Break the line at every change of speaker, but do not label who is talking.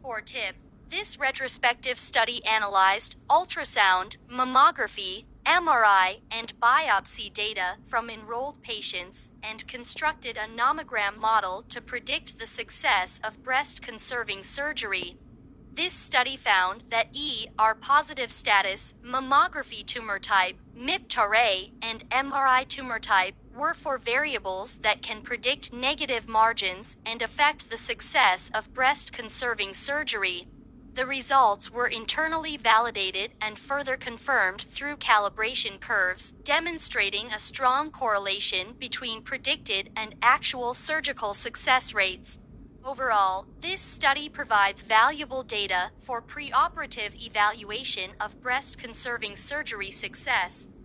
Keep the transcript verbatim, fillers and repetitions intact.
core tip. This retrospective study analyzed ultrasound, mammography, M R I, and biopsy data from enrolled patients and constructed a nomogram model to predict the success of breast-conserving surgery. This study found that E R positive status, mammography tumor type, M I P T array, and M R I tumor type were four variables that can predict negative margins and affect the success of breast-conserving surgery. The results were internally validated and further confirmed through calibration curves, demonstrating a strong correlation between predicted and actual surgical success rates. Overall, this study provides valuable data for preoperative evaluation of breast-conserving surgery success,